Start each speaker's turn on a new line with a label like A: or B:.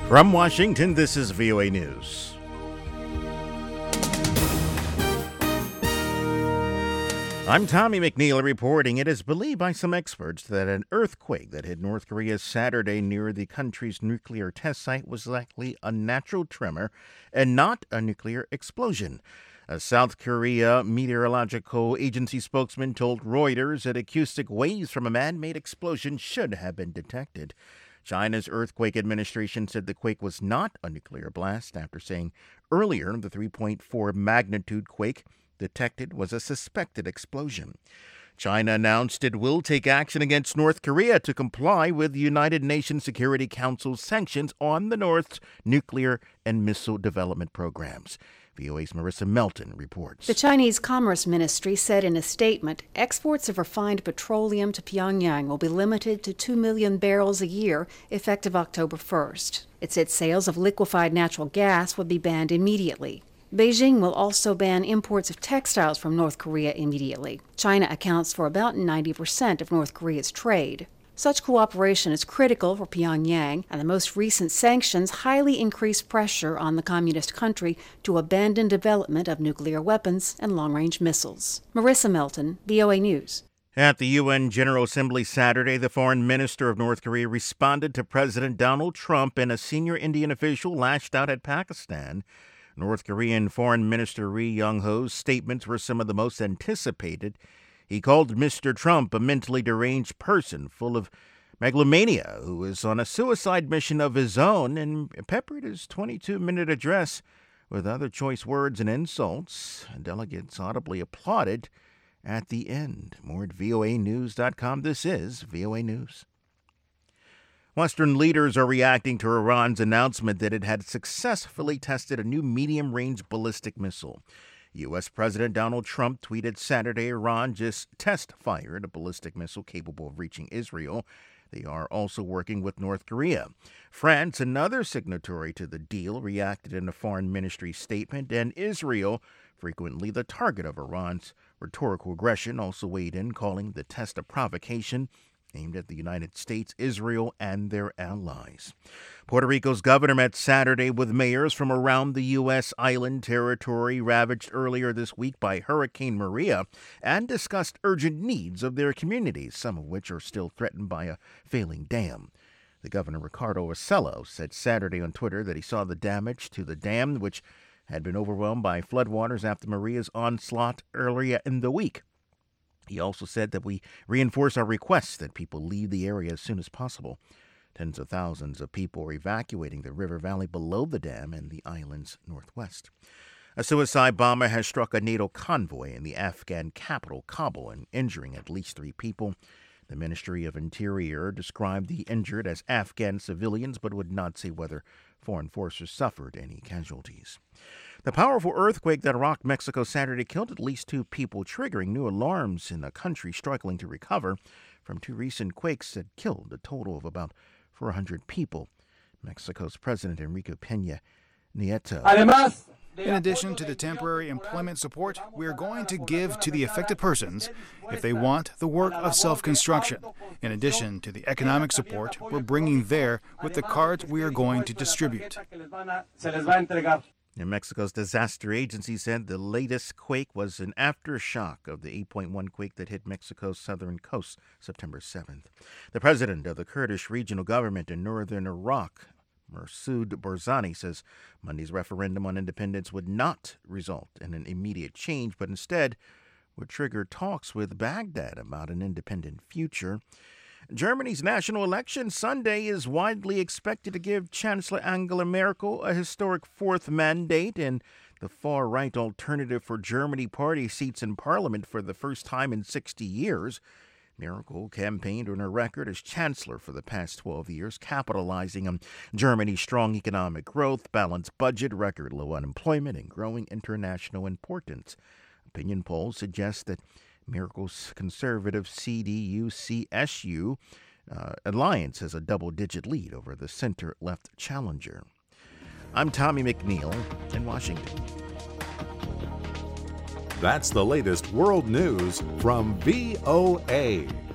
A: From Washington, this is VOA News. I'm Tommy McNeil reporting. It is believed by some experts that an earthquake that hit North Korea Saturday near the country's nuclear test site was likely a natural tremor and not a nuclear explosion. A South Korea meteorological agency spokesman told Reuters that acoustic waves from a man-made explosion should have been detected. China's earthquake administration said the quake was not a nuclear blast after saying earlier the 3.4 magnitude quake detected was a suspected explosion. China announced it will take action against North Korea to comply with the United Nations Security Council's sanctions on the North's nuclear and missile development programs. VOA's Marissa Melton reports.
B: The Chinese Commerce Ministry said in a statement, exports of refined petroleum to Pyongyang will be limited to 2 million barrels a year effective October 1st. It said sales of liquefied natural gas would be banned immediately. Beijing will also ban imports of textiles from North Korea immediately. China accounts for about 90% of North Korea's trade. Such cooperation is critical for Pyongyang, and the most recent sanctions highly increase pressure on the communist country to abandon development of nuclear weapons and long-range missiles. Marissa Melton, VOA News.
A: At the UN General Assembly Saturday, the foreign minister of North Korea responded to President Donald Trump, and a senior Indian official lashed out at Pakistan. North Korean Foreign Minister Ri Yong-ho's statements were some of the most anticipated. He called Mr. Trump a mentally deranged person full of megalomania who is on a suicide mission of his own, and peppered his 22-minute address with other choice words and insults. Delegates audibly applauded at the end. More at voanews.com. This is VOA News. Western leaders are reacting to Iran's announcement that it had successfully tested a new medium-range ballistic missile. U.S. President Donald Trump tweeted Saturday Iran just test-fired a ballistic missile capable of reaching Israel. They are also working with North Korea. France, another signatory to the deal, reacted in a foreign ministry statement, and Israel, frequently the target of Iran's rhetorical aggression, also weighed in, calling the test a provocation aimed at the United States, Israel, and their allies. Puerto Rico's governor met Saturday with mayors from around the U.S. island territory ravaged earlier this week by Hurricane Maria and discussed urgent needs of their communities, some of which are still threatened by a failing dam. The governor, Ricardo Rossello, said Saturday on Twitter that he saw the damage to the dam, which had been overwhelmed by floodwaters after Maria's onslaught earlier in the week. He also said that we reinforce our request that people leave the area as soon as possible. Tens of thousands of people are evacuating the river valley below the dam in the island's northwest. A suicide bomber has struck a NATO convoy in the Afghan capital, Kabul, and injuring at least 3 people. The Ministry of Interior described the injured as Afghan civilians, but would not say whether foreign forces suffered any casualties. The powerful earthquake that rocked Mexico Saturday killed at least 2 people, triggering new alarms in a country struggling to recover from 2 recent quakes that killed a total of about 400 people. Mexico's President Enrique Peña Nieto.
C: In addition to the temporary employment support, we are going to give to the affected persons if they want the work of self-construction. In addition to the economic support we're bringing there with the cards we are going to distribute.
A: And Mexico's disaster agency said the latest quake was an aftershock of the 8.1 quake that hit Mexico's southern coast September 7th. The president of the Kurdish regional government in northern Iraq, Masoud Barzani, says Monday's referendum on independence would not result in an immediate change, but instead would trigger talks with Baghdad about an independent future. Germany's national election Sunday is widely expected to give Chancellor Angela Merkel a historic 4th mandate, and the far-right Alternative for Germany party seats in parliament for the first time in 60 years. Merkel campaigned on her record as chancellor for the past 12 years, capitalizing on Germany's strong economic growth, balanced budget, record low unemployment, and growing international importance. Opinion polls suggest that Merkel's conservative CDU-CSU alliance has a double-digit lead over the center-left challenger. I'm Tommy McNeil in Washington.
D: That's the latest world news from VOA.